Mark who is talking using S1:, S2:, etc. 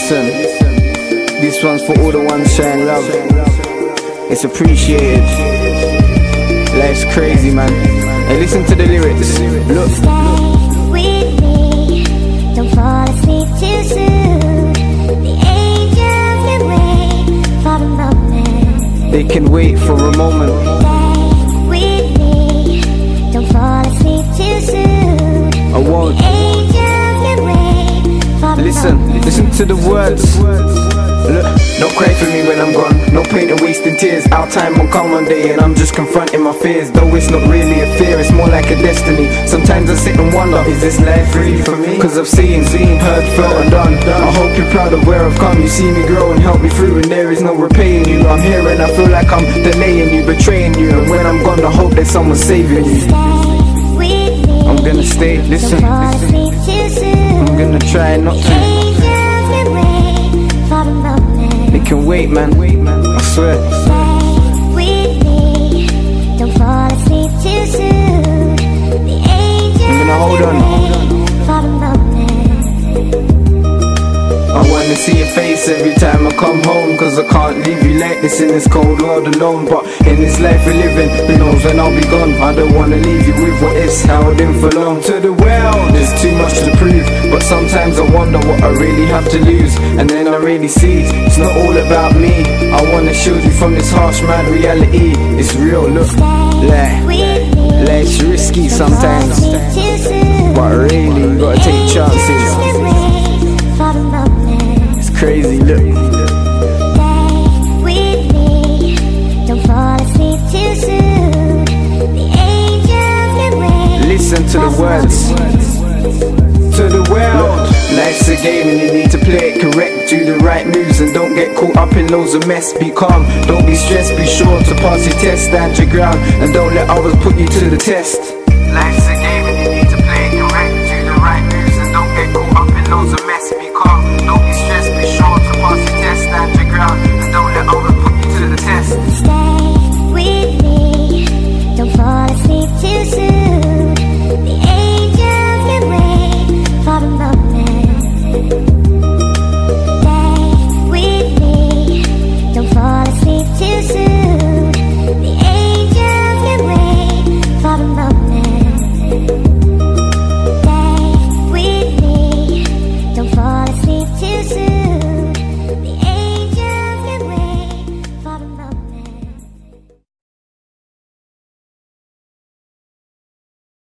S1: listen, this one's for all the ones showing love. It's appreciated. Life's crazy, man. Hey, listen to the lyrics. Look.
S2: Stay with me, don't fall asleep too soon. The angels can wait for a moment.
S1: They can wait for a moment.
S2: Stay with me, don't fall asleep too soon.
S1: I won't.
S2: The angels can wait for a moment.
S1: Listen to the words. Look, don't cry for me when I'm gone. No point in wasting tears. Our time will come one day and I'm just confronting my fears. Though it's not really a fear, it's more like a destiny. Sometimes I sit and wonder, is this life really for me? Cause I've seen, heard, felt and done. I hope you're proud of where I've come. You see me grow and help me through, and there is no repaying you. I'm here and I feel like I'm delaying you, betraying you. And when I'm gone, I hope that someone's saving you.
S2: Stay with me,
S1: I'm gonna stay, listen.
S2: don't fall asleep too soon.
S1: I'm gonna try not to.
S2: Angels can wait for a moment.
S1: They can wait, man, I swear.
S2: Stay with me, don't fall asleep too soon. The angels
S1: I'm gonna hold on
S2: for a moment.
S1: I wanna see your face every time I come home, cause I can't leave you like this in this cold world alone. But in this life we're living, who knows when I'll be gone. I don't wanna leave you with what ifs held in for long. To the world, there's too much to prove, but sometimes I wonder what I really have to lose. And then I really see, it's not all about me. I wanna shield you from this harsh mad reality. It's real, look, life's risky sometimes, but really you gotta take chances. It's crazy, look.
S2: Stay with me, don't fall asleep too soon. The angels can wait.
S1: Listen to the words. To the world. Life's a game and you need to play it correct. Do the right moves and don't get caught up in loads of mess. Be calm, don't be stressed. Be sure to pass your test, stand your ground, and don't let others put you to the test. Life's a